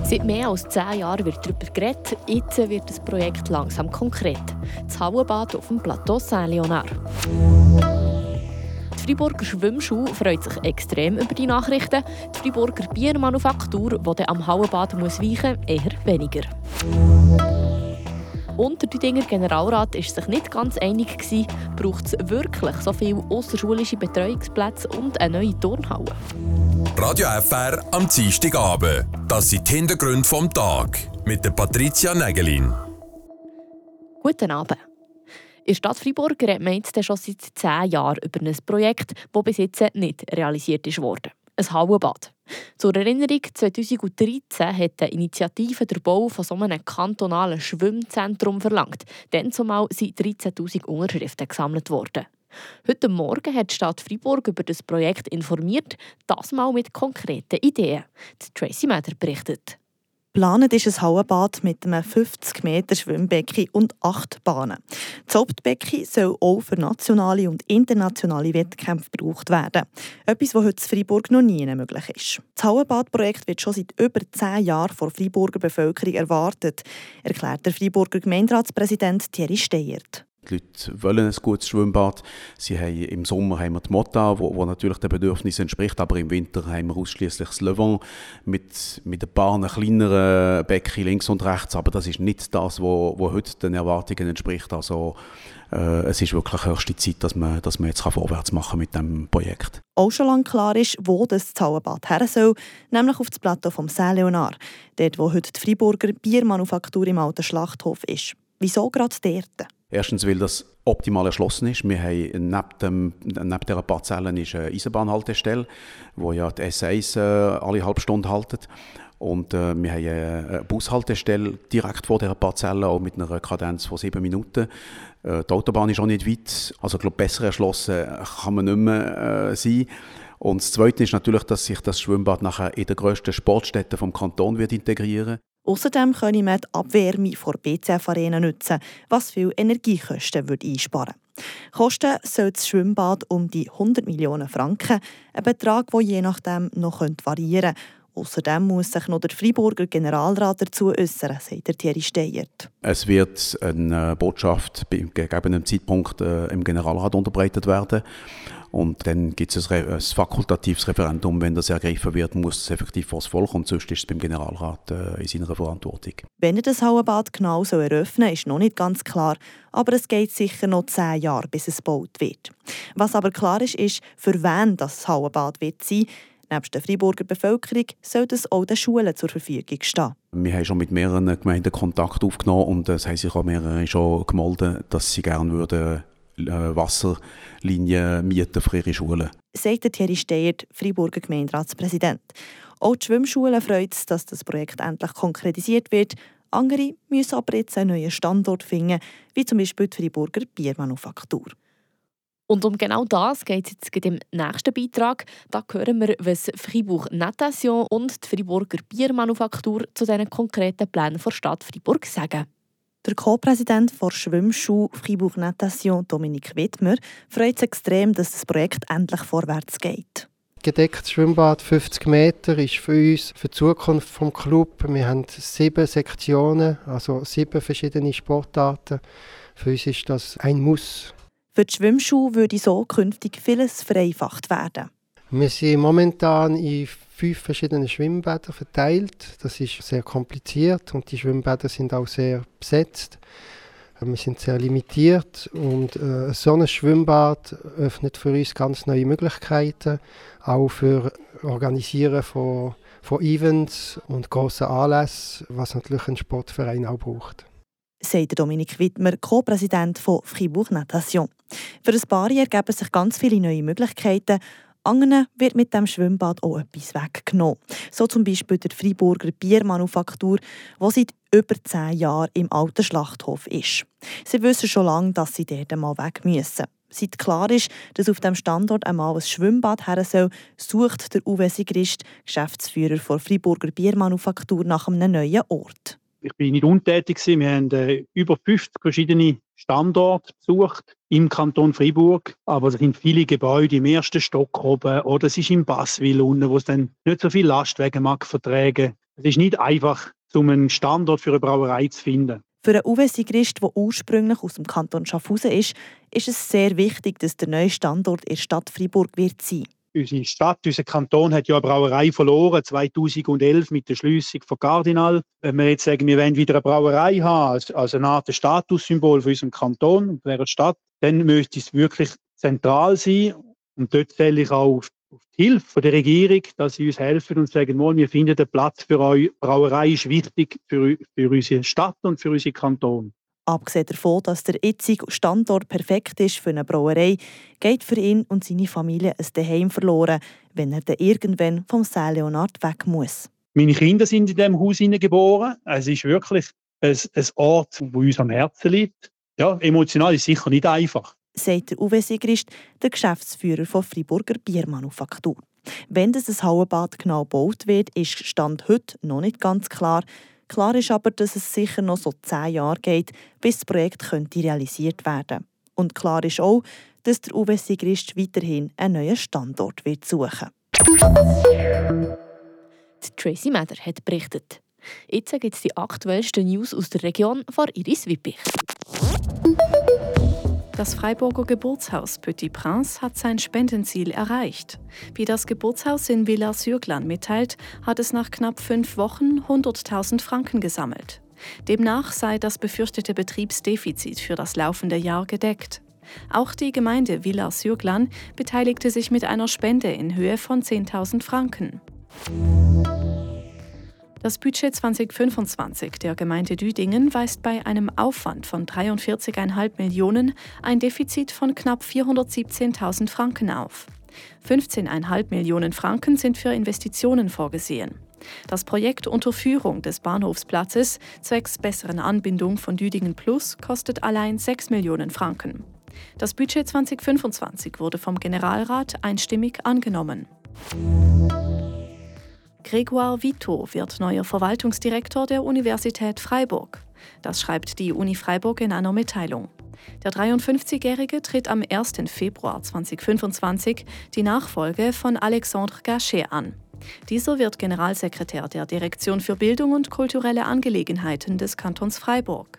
Seit mehr als 10 Jahren wird darüber geredet. Jetzt wird das Projekt langsam konkret. Das Hallenbad auf dem Plateau Saint-Léonard. Die Freiburger Schwimmschule freut sich extrem über die Nachrichten. Die Freiburger Biermanufaktur, die am Hallenbad weichen muss, eher weniger. Und der Düdinger Generalrat war sich nicht ganz einig. Braucht es wirklich so viele ausserschulische Betreuungsplätze und eine neue Turnhalle? Radio FR am Dienstagabend. Das sind die Hintergründe vom Tag. Mit der Patricia Nägelin. Guten Abend. In der Stadt Freiburg redet man jetzt schon seit 10 Jahren über ein Projekt, das bis jetzt nicht realisiert wurde. Ein Hallenbad. Zur Erinnerung, 2013 hat die Initiative den Bau von so einem kantonalen Schwimmzentrum verlangt. Dann zumal sind 13'000 Unterschriften gesammelt worden. Heute Morgen hat die Stadt Freiburg über das Projekt informiert, das mal mit konkreten Ideen. Die Tracy Meder berichtet. Geplant ist ein Hallenbad mit einem 50 Meter Schwimmbecken und 8 Bahnen. Das Hauptbecken soll auch für nationale und internationale Wettkämpfe gebraucht werden. Etwas, was heute in Freiburg noch nie möglich ist. Das Hallenbadprojekt wird schon seit über 10 Jahren von der Freiburger Bevölkerung erwartet, erklärt der Freiburger Gemeinderatspräsident Thierry Steyert. Die Leute wollen ein gutes Schwimmbad. Im Sommer haben wir die Motta, wo natürlich den Bedürfnissen entspricht, aber im Winter haben wir ausschließlich das Levant mit ein paar kleineren Becken links und rechts. Aber das ist nicht das, was heute den Erwartungen entspricht. Also, es ist wirklich höchste Zeit, dass man jetzt vorwärts machen mit diesem Projekt. Auch schon lange klar ist, wo das Hallenbad her soll, nämlich auf das Plateau vom Saint-Léonard, dort wo heute die Freiburger Biermanufaktur im alten Schlachthof ist. Wieso gerade dort? Erstens, weil das optimal erschlossen ist. Wir haben neben dieser Parzelle eine Eisenbahnhaltestelle, wo ja die S1 alle halbe Stunde haltet. Und wir haben eine Bushaltestelle direkt vor dieser Parzelle, auch mit einer Kadenz von 7 Minuten. Die Autobahn ist auch nicht weit, also ich glaube, besser erschlossen kann man nicht mehr sein. Und das Zweite ist natürlich, dass sich das Schwimmbad nachher in der grössten Sportstätte vom Kanton wird integrieren wird. Außerdem könne man die Abwärme der BCF-Arena nutzen, was viel Energiekosten einsparen würde. Kosten soll das Schwimmbad um die 100 Millionen Franken, ein Betrag, der je nachdem noch variieren könnte. Außerdem muss sich noch der Freiburger Generalrat dazu äußern, sagt Thierry Steyert. Es wird eine Botschaft bei gegebenem Zeitpunkt im Generalrat unterbreitet werden. Und dann gibt es ein fakultatives Referendum. Wenn das ergriffen wird, muss es effektiv vor das Volk und sonst ist es beim Generalrat in seiner Verantwortung. Wenn er das Hallenbad genau eröffnen soll, ist noch nicht ganz klar. Aber es geht sicher noch 10 Jahre, bis es gebaut wird. Was aber klar ist, für wen das Hallenbad wird sein. Neben der Freiburger Bevölkerung soll es auch den Schulen zur Verfügung stehen. Wir haben schon mit mehreren Gemeinden Kontakt aufgenommen und es haben sich auch mehrere schon gemeldet, dass sie gerne würden Wasserlinien mieten für ihre Schulen. Sagt Thierry Steyert, Freiburger Gemeinderatspräsident. Auch die Schwimmschulen freut es, dass das Projekt endlich konkretisiert wird. Andere müssen aber jetzt einen neuen Standort finden, wie zum Beispiel die Freiburger Biermanufaktur. Und um genau das geht es jetzt im nächsten Beitrag. Da hören wir, was Fribourg Natation und die Freiburger Biermanufaktur zu diesen konkreten Plänen der Stadt Freiburg sagen. Der Co-Präsident der Schwimmschule Fribourg Natation, Dominik Wittmer, freut sich extrem, dass das Projekt endlich vorwärts geht. Gedecktes Schwimmbad, 50 Meter, ist für uns, für die Zukunft des Clubs. Wir haben 7 Sektionen, also 7 verschiedene Sportarten. Für uns ist das ein Muss. Für die Schwimmschule würde so künftig vieles vereinfacht werden. Wir sind momentan in 5 verschiedenen Schwimmbädern verteilt. Das ist sehr kompliziert und die Schwimmbäder sind auch sehr besetzt. Wir sind sehr limitiert und so ein Schwimmbad öffnet für uns ganz neue Möglichkeiten, auch für Organisieren von Events und grossen Anlässen, was natürlich ein Sportverein auch braucht. Sagt Dominik Wittmer, Co-Präsident von Fribourg Natation. Für ein paar Jahre ergeben sich ganz viele neue Möglichkeiten. Anderen wird mit dem Schwimmbad auch etwas weggenommen. So zum Beispiel der Freiburger Biermanufaktur, die seit über 10 Jahren im alten Schlachthof ist. Sie wissen schon lange, dass sie dort einmal weg müssen. Seit klar ist, dass auf dem Standort einmal ein Schwimmbad her soll, sucht der Uwe Sigrist, Geschäftsführer der Freiburger Biermanufaktur, nach einem neuen Ort. Ich bin nicht untätig gewesen. Wir haben über 50 verschiedene Standorte besucht im Kanton Freiburg. Aber es sind viele Gebäude im ersten Stock oben oder es ist im Basswil unten, wo es dann nicht so viel Lastwagen mag vertragen. Es ist nicht einfach, um einen Standort für eine Brauerei zu finden. Für einen Uwe Sigrist, der ursprünglich aus dem Kanton Schaffhausen ist es sehr wichtig, dass der neue Standort in der Stadt Freiburg wird sein. Unsere Stadt, unser Kanton hat ja eine Brauerei verloren, 2011 mit der Schliessung von Cardinal. Wenn wir jetzt sagen, wir wollen wieder eine Brauerei haben, als eine Art Statussymbol für unseren Kanton und der Stadt, dann müsste es wirklich zentral sein. Und dort zähle ich auch auf die Hilfe der Regierung, dass sie uns helfen und sagen, wir finden einen Platz für euch. Brauerei ist wichtig für unsere Stadt und für unseren Kanton. Abgesehen davon, dass der jetzige Standort perfekt ist für eine Brauerei, geht für ihn und seine Familie ein Zuhause verloren, wenn er dann irgendwann vom Saint Leonhard weg muss. Meine Kinder sind in diesem Haus geboren. Es ist wirklich ein Ort, wo uns am Herzen liegt. Ja, emotional ist sicher nicht einfach. Sagt der Uwe Sigrist, der Geschäftsführer von Freiburger Biermanufaktur. Wenn das Hallenbad genau gebaut wird, ist Stand heute noch nicht ganz klar. Klar ist aber, dass es sicher noch so 10 Jahre geht, bis das Projekt könnte realisiert werden. Und klar ist auch, dass der Uwe Sigrist weiterhin einen neuen Standort wird suchen. Tracy Meder hat berichtet. Jetzt gibt es die aktuellsten News aus der Region von Iris Wippich. Das Freiburger Geburtshaus Petit Prince hat sein Spendenziel erreicht. Wie das Geburtshaus in Villars-sur-Glâne mitteilt, hat es nach knapp 5 Wochen 100.000 Franken gesammelt. Demnach sei das befürchtete Betriebsdefizit für das laufende Jahr gedeckt. Auch die Gemeinde Villars-sur-Glâne beteiligte sich mit einer Spende in Höhe von 10.000 Franken. Das Budget 2025 der Gemeinde Düdingen weist bei einem Aufwand von 43,5 Millionen ein Defizit von knapp 417.000 Franken auf. 15,5 Millionen Franken sind für Investitionen vorgesehen. Das Projekt Unterführung des Bahnhofsplatzes zwecks besseren Anbindung von Düdingen Plus kostet allein 6 Millionen Franken. Das Budget 2025 wurde vom Generalrat einstimmig angenommen. Grégoire Vito wird neuer Verwaltungsdirektor der Universität Freiburg. Das schreibt die Uni Freiburg in einer Mitteilung. Der 53-Jährige tritt am 1. Februar 2025 die Nachfolge von Alexandre Gachet an. Dieser wird Generalsekretär der Direktion für Bildung und kulturelle Angelegenheiten des Kantons Freiburg.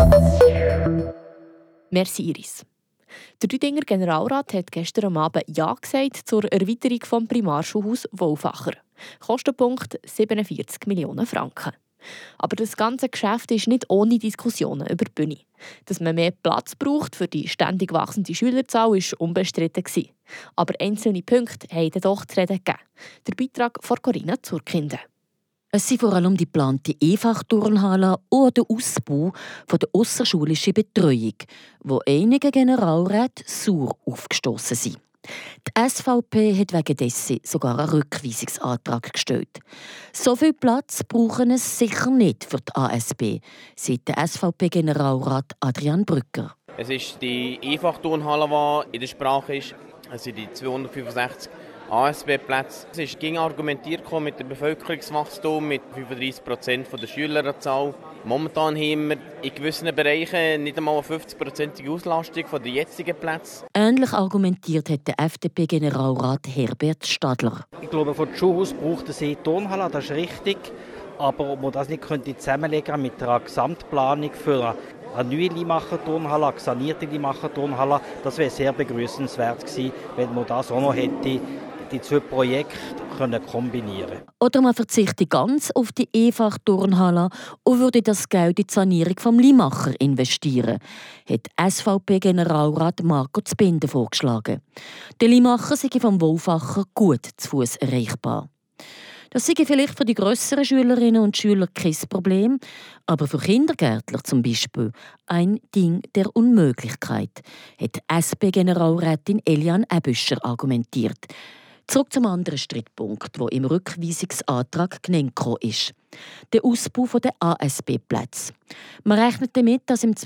Merci Iris. Der Düdinger Generalrat hat gestern Abend Ja gesagt zur Erweiterung des Primarschulhaus Wolfacher. Kostenpunkt 47 Millionen Franken. Aber das ganze Geschäft ist nicht ohne Diskussionen über die Bühne. Dass man mehr Platz braucht für die ständig wachsende Schülerzahl war unbestritten. Aber einzelne Punkte haben doch zu reden gegeben. Der Beitrag von Corinna Zurkinde. Es sind vor allem die geplante E-Fach-Turnhalle oder der Ausbau der ausserschulischen Betreuung, wo einige Generalräte sauer aufgestossen sind. Die SVP hat wegen dessen sogar einen Rückweisungsantrag gestellt. So viel Platz brauchen es sicher nicht für die ASB, sagt der SVP-Generalrat Adrian Brücker. Es ist die E-Fach-Turnhalle, die in der Sprache ist. Es sind die 265 ASB-Plätze. Es ist gegen argumentiert mit dem Bevölkerungswachstum, mit 35% der Schülerzahl. Momentan haben wir in gewissen Bereichen nicht einmal eine 50% Auslastung der jetzigen Plätze. Ähnlich argumentiert hat der FDP-Generalrat Herbert Stadler. Ich glaube, für das Schulhaus braucht es eine Turnhalle, das ist richtig. Aber ob man das nicht zusammenlegen mit einer Gesamtplanung für eine neue Limacher-Turnhalle, eine sanierte Limacher-Turnhalle, das wäre sehr begrüßenswert gewesen, wenn man das auch noch hätte, die 2 Projekte kombinieren. Oder man verzichtet ganz auf die E-Fach-Turnhalle und würde das Geld in die Sanierung vom Limacher investieren, hat SVP-Generalrat Marco Zbinden vorgeschlagen. Der Limacher sei vom Wolfacher gut zu Fuß erreichbar. Das sei vielleicht für die grösseren Schülerinnen und Schüler kein Problem, aber für Kindergärtler zum Beispiel ein Ding der Unmöglichkeit, hat SP-Generalrätin Eliane Ebüscher argumentiert. Zurück zum anderen Streitpunkt, der im Rückweisungsantrag genannt ist. Der Ausbau der ASB-Plätze. Man rechnet damit, dass im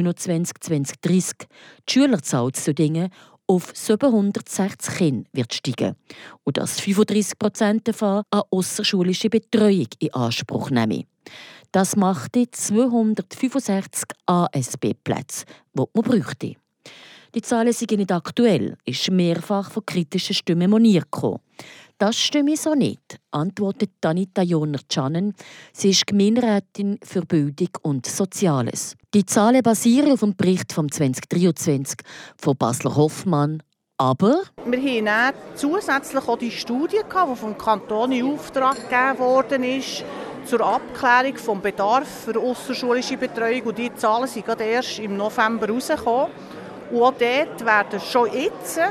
2029-2030 die Schülerzahl zu Dingen auf 760 Kinder wird steigen und dass 35% davon eine ausserschulische Betreuung in Anspruch nehmen. Das macht 265 ASB-Plätze, die man bräuchte. Die Zahlen sind nicht aktuell, ist mehrfach von kritischen Stimmen moniert gekommen. Das stimme so nicht, antwortet Anita Joner-Cannen. Sie ist Gemeinderätin für Bildung und Soziales. Die Zahlen basieren auf dem Bericht vom 2023 von Basler Hoffmann. Aber wir haben zusätzlich auch die Studie, die vom Kanton in Auftrag gegeben worden ist, zur Abklärung des Bedarfs für ausserschulische Betreuung. Und diese Zahlen sind gerade erst im November rausgekommen. Und auch dort werden schon jetzt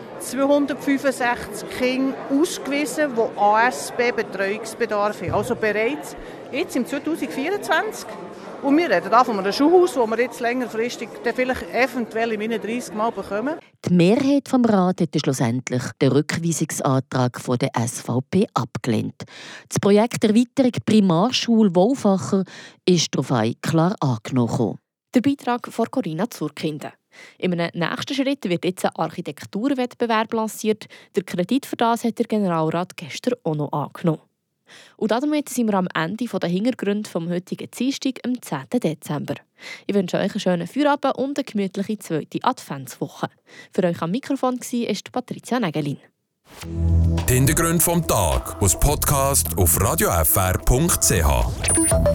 265 Kinder ausgewiesen, die ASB-Betreuungsbedarf haben. Also bereits jetzt im 2024. Und wir reden hier von einem Schulhaus, das wir jetzt längerfristig vielleicht eventuell in 30 Mal bekommen. Die Mehrheit des Rats hat schlussendlich den Rückweisungsantrag der SVP abgelehnt. Das Projekt Erweiterung Primarschule Wolfacher ist daraufhin klar angenommen. Der Beitrag von Corinna Zurkinden. In einem nächsten Schritt wird jetzt ein Architekturwettbewerb lanciert. Der Kredit für das hat der Generalrat gestern auch noch angenommen. Und damit sind wir am Ende der Hintergründe vom heutigen Dienstag, am 10. Dezember. Ich wünsche euch einen schönen Feierabend und eine gemütliche 2. Adventswoche. Für euch am Mikrofon war Patricia Nägelin. Die Hintergründe vom Tag aus Podcast auf radiofr.ch.